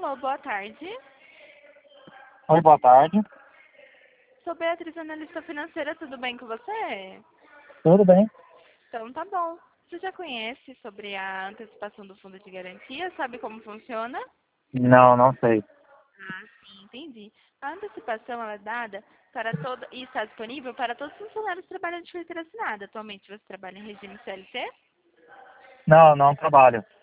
Alô, boa tarde. Oi, boa tarde. Sou Beatriz, analista financeira, tudo bem com você? Tudo bem? Então tá bom. Você já conhece sobre a antecipação do fundo de garantia? Sabe como funciona? Não, não sei. Ah, sim, entendi. A antecipação ela é dada para todo e está disponível para todos os funcionários que trabalham de carteira assinada. Atualmente você trabalha em regime CLT? Não, não trabalho.